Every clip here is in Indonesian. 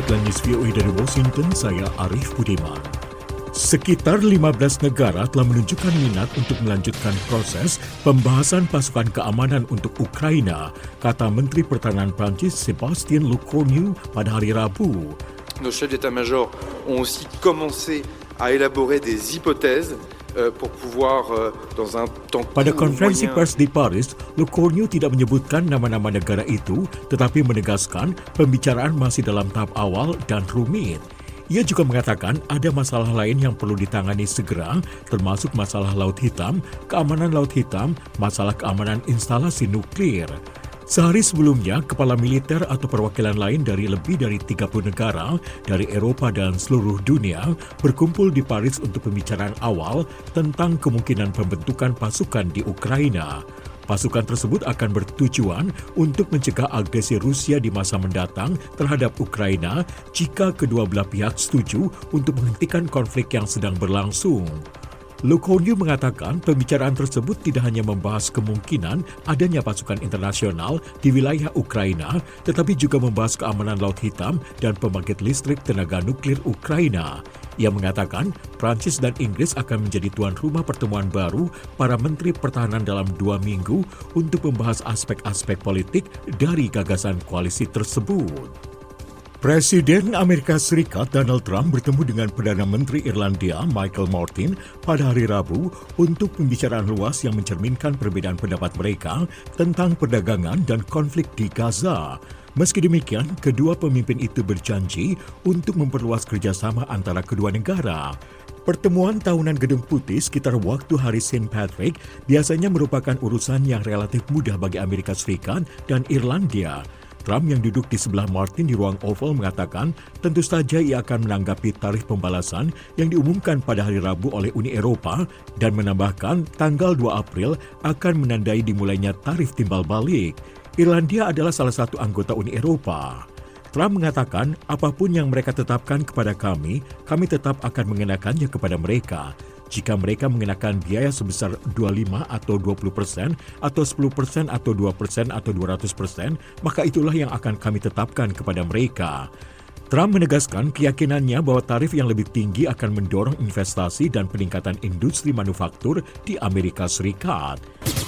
Headline News VOA dari Washington, saya Arif Budiman. Sekitar 15 negara telah menunjukkan minat untuk melanjutkan proses pembahasan pasukan keamanan untuk Ukraina, kata Menteri Pertahanan Prancis Sébastien Lecornu pada hari Rabu. Nos chefs d'état-major ont aussi commencé à élaborer des hypothèses pour pouvoir dans un temps court. Pada konferensi pers di Paris, Lecornu tidak menyebutkan nama-nama negara itu, tetapi menegaskan pembicaraan masih dalam tahap awal dan rumit. Ia juga mengatakan ada masalah lain yang perlu ditangani segera, termasuk masalah Laut Hitam, keamanan Laut Hitam, masalah keamanan instalasi nuklir. Sehari sebelumnya, kepala militer atau perwakilan lain dari lebih dari 30 negara dari Eropa dan seluruh dunia berkumpul di Paris untuk pembicaraan awal tentang kemungkinan pembentukan pasukan di Ukraina. Pasukan tersebut akan bertujuan untuk mencegah agresi Rusia di masa mendatang terhadap Ukraina jika kedua belah pihak setuju untuk menghentikan konflik yang sedang berlangsung. Lecornu mengatakan pembicaraan tersebut tidak hanya membahas kemungkinan adanya pasukan internasional di wilayah Ukraina, tetapi juga membahas keamanan Laut Hitam dan pembangkit listrik tenaga nuklir Ukraina. Ia mengatakan Prancis dan Inggris akan menjadi tuan rumah pertemuan baru para menteri pertahanan dalam 2 minggu untuk membahas aspek-aspek politik dari gagasan koalisi tersebut. Presiden Amerika Serikat Donald Trump bertemu dengan Perdana Menteri Irlandia Michael Martin pada hari Rabu untuk pembicaraan luas yang mencerminkan perbedaan pendapat mereka tentang perdagangan dan konflik di Gaza. Meski demikian, kedua pemimpin itu berjanji untuk memperluas kerjasama antara kedua negara. Pertemuan tahunan Gedung Putih sekitar waktu hari St. Patrick biasanya merupakan urusan yang relatif mudah bagi Amerika Serikat dan Irlandia. Trump yang duduk di sebelah Martin di ruang Oval mengatakan tentu saja ia akan menanggapi tarif pembalasan yang diumumkan pada hari Rabu oleh Uni Eropa dan menambahkan tanggal 2 April akan menandai dimulainya tarif timbal balik. Irlandia adalah salah satu anggota Uni Eropa. Trump mengatakan apapun yang mereka tetapkan kepada kami tetap akan mengenakannya kepada mereka. Jika mereka mengenakan biaya sebesar 25 atau 20% atau 10% atau 2% atau 200%, maka itulah yang akan kami tetapkan kepada mereka. Trump menegaskan keyakinannya bahwa tarif yang lebih tinggi akan mendorong investasi dan peningkatan industri manufaktur di Amerika Serikat.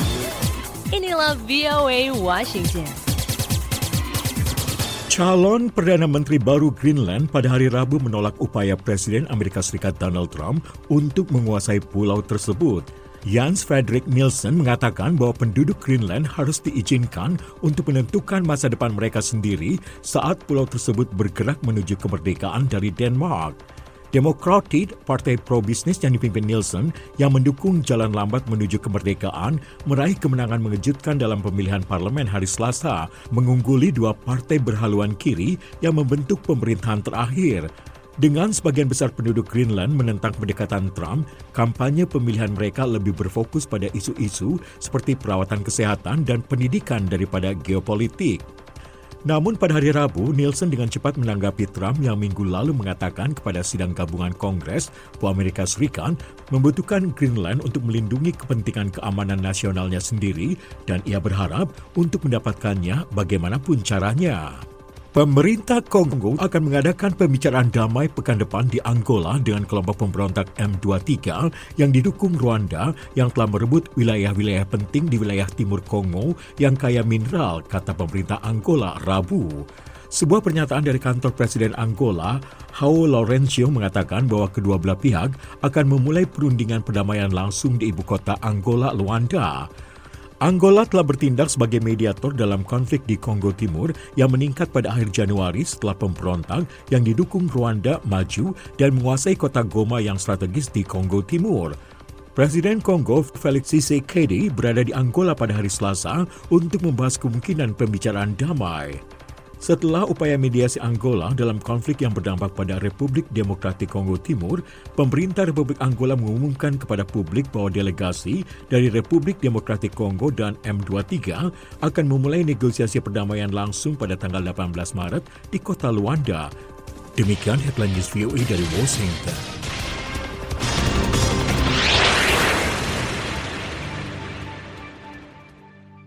Inilah VOA Washington. Calon Perdana Menteri baru Greenland pada hari Rabu menolak upaya Presiden Amerika Serikat Donald Trump untuk menguasai pulau tersebut. Jens Frederik Nielsen mengatakan bahwa penduduk Greenland harus diizinkan untuk menentukan masa depan mereka sendiri saat pulau tersebut bergerak menuju kemerdekaan dari Denmark. Democratic, partai pro-bisnis yang dipimpin Nielsen yang mendukung jalan lambat menuju kemerdekaan, meraih kemenangan mengejutkan dalam pemilihan parlemen hari Selasa, mengungguli 2 partai berhaluan kiri yang membentuk pemerintahan terakhir. Dengan sebagian besar penduduk Greenland menentang pendekatan Trump, kampanye pemilihan mereka lebih berfokus pada isu-isu seperti perawatan kesehatan dan pendidikan daripada geopolitik. Namun pada hari Rabu, Nielsen dengan cepat menanggapi Trump yang minggu lalu mengatakan kepada sidang gabungan Kongres bahwa Amerika Serikat membutuhkan Greenland untuk melindungi kepentingan keamanan nasionalnya sendiri dan ia berharap untuk mendapatkannya bagaimanapun caranya. Pemerintah Kongo akan mengadakan pembicaraan damai pekan depan di Angola dengan kelompok pemberontak M23 yang didukung Rwanda yang telah merebut wilayah-wilayah penting di wilayah timur Kongo yang kaya mineral, kata pemerintah Angola Rabu. Sebuah pernyataan dari kantor Presiden Angola, João Lourenço mengatakan bahwa kedua belah pihak akan memulai perundingan perdamaian langsung di ibu kota Angola, Luanda. Angola telah bertindak sebagai mediator dalam konflik di Kongo Timur yang meningkat pada akhir Januari setelah pemberontak yang didukung Rwanda maju dan menguasai kota Goma yang strategis di Kongo Timur. Presiden Kongo Felix Tshisekedi berada di Angola pada hari Selasa untuk membahas kemungkinan pembicaraan damai. Setelah upaya mediasi Angola dalam konflik yang berdampak pada Republik Demokratik Kongo Timur, pemerintah Republik Angola mengumumkan kepada publik bahwa delegasi dari Republik Demokratik Kongo dan M23 akan memulai negosiasi perdamaian langsung pada tanggal 18 Maret di kota Luanda. Demikian Headline News VOA dari Washington.